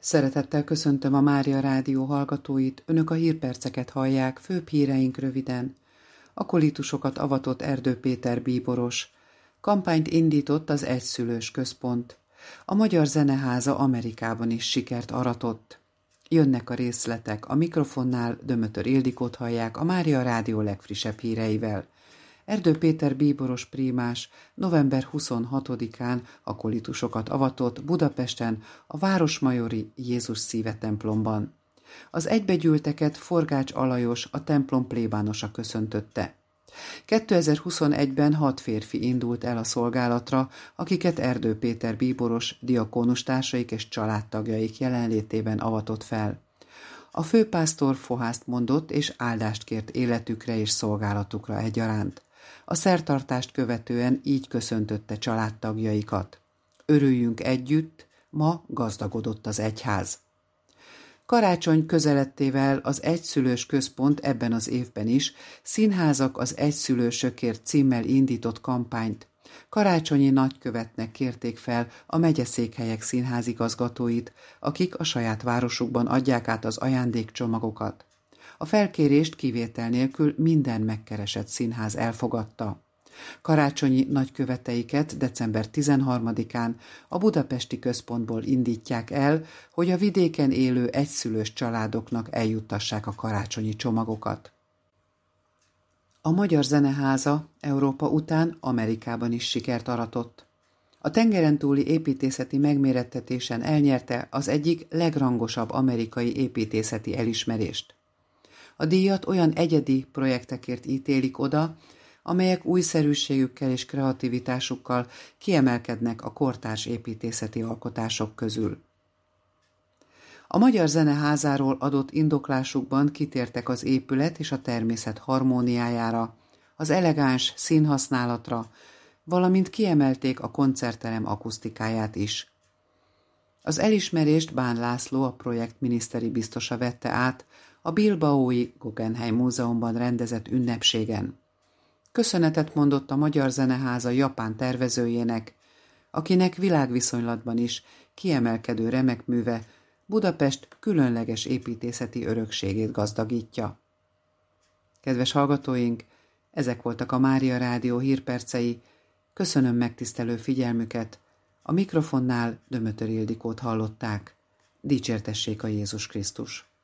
Szeretettel köszöntöm a Mária Rádió hallgatóit, önök a hírperceket hallják, főbb híreink röviden. Akolitusokat avatott Erdő Péter bíboros. Kampányt indított az Egyszülős Központ. A Magyar Zeneháza Amerikában is sikert aratott. Jönnek a részletek, a mikrofonnál Dömötör Ildikót hallják a Mária Rádió legfrissebb híreivel. Erdő Péter bíboros prímás november 26-án akolitusokat avatott Budapesten a Városmajori Jézus Szíve templomban. Az egybegyűlteket Forgács Alajos, a templom plébánosa köszöntötte. 2021-ben 6 férfi indult el a szolgálatra, akiket Erdő Péter bíboros, diakónus társaik és családtagjaik jelenlétében avatott fel. A főpásztor fohászt mondott és áldást kért életükre és szolgálatukra egyaránt. A szertartást követően így köszöntötte családtagjaikat. Örüljünk együtt, ma gazdagodott az egyház. Karácsony közelettével az Egyszülős Központ ebben az évben is Színházak az egyszülősökért címmel indított kampányt. Karácsonyi nagykövetnek kérték fel a megyeszékhelyek színházigazgatóit, akik a saját városukban adják át az ajándékcsomagokat. A felkérést kivétel nélkül minden megkeresett színház elfogadta. Karácsonyi nagyköveteiket december 13-án a budapesti központból indítják el, hogy a vidéken élő egyszülős családoknak eljuttassák a karácsonyi csomagokat. A Magyar Zeneháza Európa után Amerikában is sikert aratott. A tengeren túli építészeti megmérettetésen elnyerte az egyik legrangosabb amerikai építészeti elismerést. A díjat olyan egyedi projektekért ítélik oda, amelyek újszerűségükkel és kreativitásukkal kiemelkednek a kortárs építészeti alkotások közül. A Magyar Zeneházáról adott indoklásukban kitértek az épület és a természet harmóniájára, az elegáns színhasználatra, valamint kiemelték a koncertterem akusztikáját is. Az elismerést Bán László, a projekt miniszteri biztosa vette át a Bilbaói Guggenheim Múzeumban rendezett ünnepségen. Köszönetet mondott a Magyar Zeneháza japán tervezőjének, akinek világviszonylatban is kiemelkedő remek műve Budapest különleges építészeti örökségét gazdagítja. Kedves hallgatóink, ezek voltak a Mária Rádió hírpercei. Köszönöm megtisztelő figyelmüket. A mikrofonnál Dömötör Ildikót hallották. Dicsértessék a Jézus Krisztus!